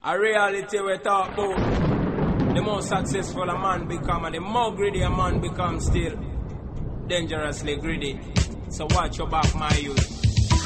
A reality we talk about. The more successful a man become and the more greedy a man becomes, still dangerously greedy. So watch your back, my youth.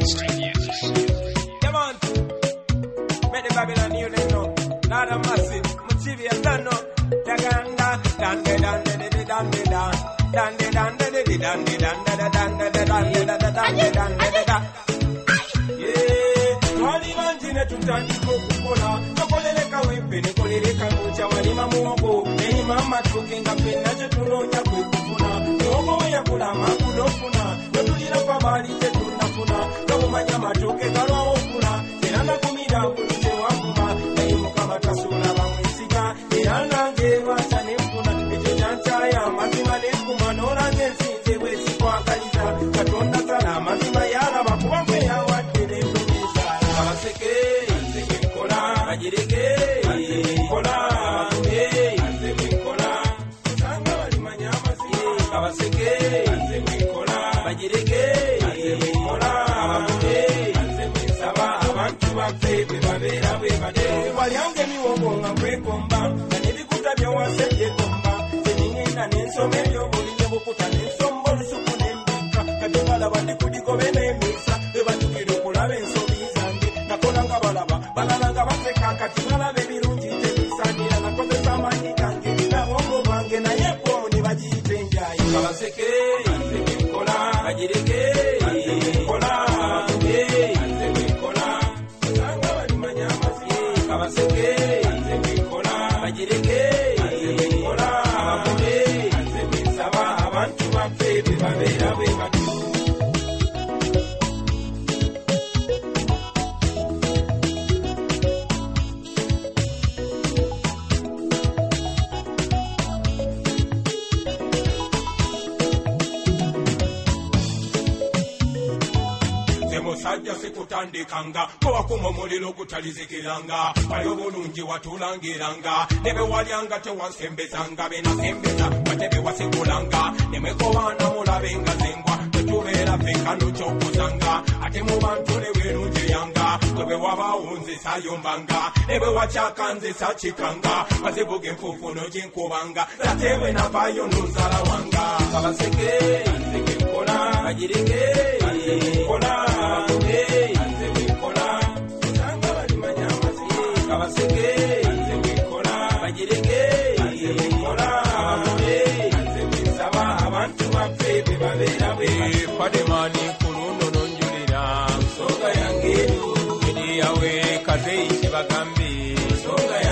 Come on. Make the Babylon unit know. Not a massive. Motivia done know. Daganda, dande, dande, dande, dande, dande, dande, dande, dande, dande, dande, dande, dande. Yeah. Wali manjine tutandiko kukola. Nokoleleka wepe, nikoleleka mucha walima muogo. Neni mama tukinga pena chetunoja kwekufuna. Niogo ya kula makudofuna. Notulina kwa bali chetunafuna. Kamo manyama toke galwa ofuna. Senana kumida kulite wakuma. Naimu kama tasuna bamwisiga. Nirana ngewa chanefuna. Eche chanchaya mazima nekuma. Nora ngensi wesi kwa kaliza. Katonda sana mazima yara wakuwa kwe ya watele mdomisa. Kawaseke, anzeme kola. Ajireke, anzeme kola. Anzeme kola. Sanga wali manyama si. Kawaseke, anzeme kola. Ajireke, anzeme kola. Anzeme saba. Abantu bakebe babera webade. Wali ange miwogo nga kwekomba. Nanibikuta bya wasebye komba. Seningenda nensome byobulinye bukuta nensombo lusuku nembika. Katongala bandi kudiko benemisa. Bebatukire okulaba ensobi zange. Nakolanga balaba. Balalanga baseka kati balaba ebirungi tebisanira. Nakozesa amaanyi gange. Nabongo bange naye bo ne bagiyita enjayi. Kabaseke, anzeme nkola. Bagireke, anzeme nkola. Anzeme nkola. Sanga bali manyamasi. Kabaseke, anzeme nkola. Bagireke, anzeme nkola. Anzeme saba. Abantu baffe bebabeera bebatu. Musajja sikutandikanga kowakuma omuliro ogutalizikiranga bali obulungi watulangiranga ne bwe walyanga tewasembezanga benasembeza wate bewasigulanga ne mwekobaana mulabenga zengwa tetubeera fenkano kyokuzanga ate mu bantu ne bwerunjeyanga gwe bwe wabawunzisa yombanga ne bwe wakyakanzisa kikanga bazibuga enfuufuno gyenkubanga ate bwe navaayo nozala wanga kabaseke anzeke nkola bagireke anzeke nkola anzeme nkola. Sanga bali manyamasi. Kabaseke anzeme nkola. Bagireke anzeme nkola. Anzeme saba. Abantu baffe bebabeera bwe. Pademani kuluno nonjulira. Nsonga yange eyo. Eri yawe kaze ikibagambe. Nsonga